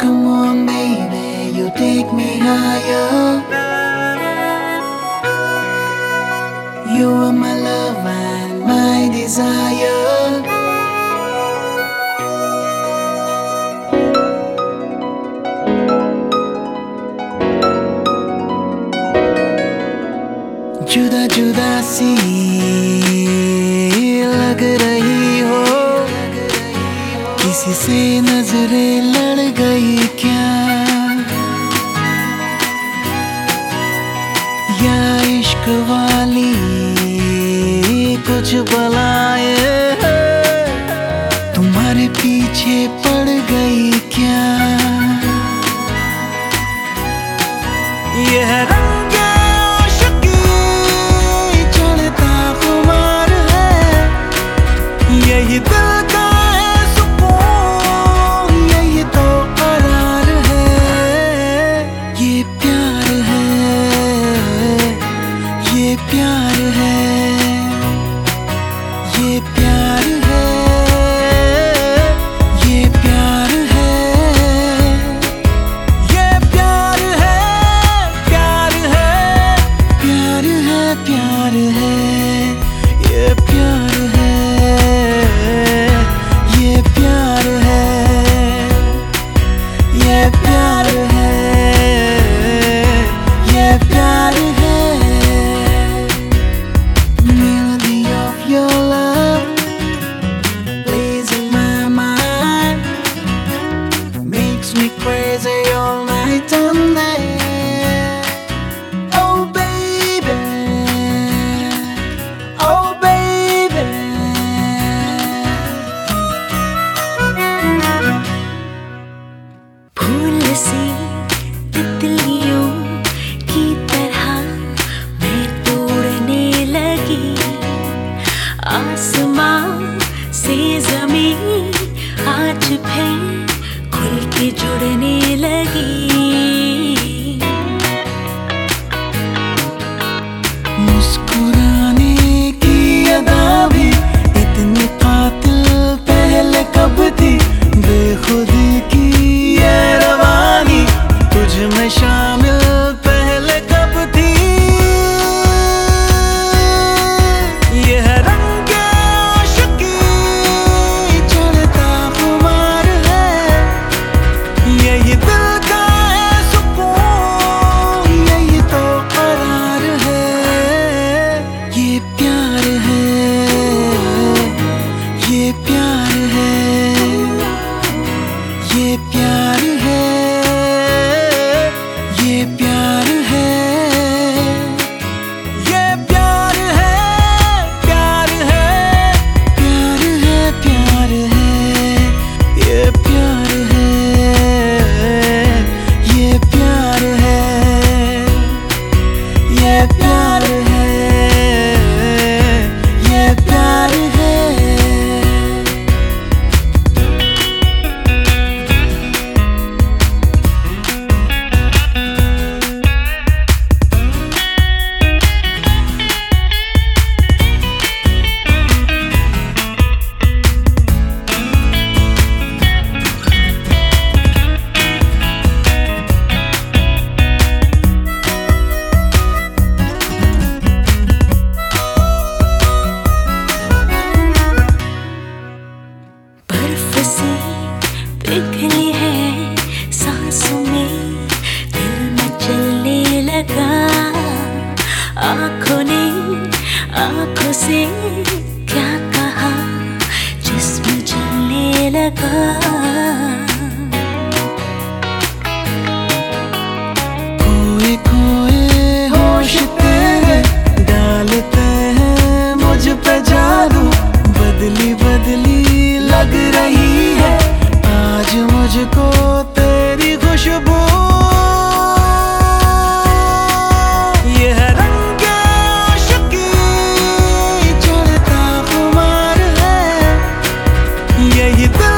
come on baby, you take me higher. You are my love and my desire. जुदा जुदा सी लग रही हो, किसी से नजरें लड़ गई क्या, या इश्क वाली कुछ बलाए तुम्हारे पीछे पड़ गई क्या। यह रंग यही दिल का है सुकून, यही तो करार है। ये प्यार है, ये प्यार है, ये प्यार है, ये प्यार है, ये प्यार है, प्यार है, प्यार है, प्यार है, ये प्यार है, ये प्यार है, ये प्यार है, ये प्यार है। Melody of your love plays in my mind, makes me crazy all night and day. Oh baby, oh baby. फूल सी तितलियों की तरह मैं तोड़ने लगी, आसमां से ज़मीं आज फिर खुल के जुड़ने लगी। मुस्कुराने की अदा भी इतनी कातिल पहले कब थी, बेखुदी की ये रवानी तुझ में शामिल पहले कब थी। यह रंग आशिकी चढ़ता खुमार है, यही दिल का है सुकून, यही तो करार है। ये प्यार है, ये प्यार है, ये प्यार है, ये प्यार है, ये प्यार है, प्यार है, प्यार है, प्यार है, ये प्यार है, ये प्यार है, ये प्यार है, ये प्यार है। बर्फ सी पिघली है सांसों में, दिल में चलने लगा, आँखों ने आँखों से क्या कहा, जिस्म जलने लगा। खोए खोए होश तेरे डालते हैं मुझ पे जादू, बदली बदली लग रही है आज मुझको तेरी खुशबू। यह रंग आशिकी चढ़ता खुमार है, यही दिल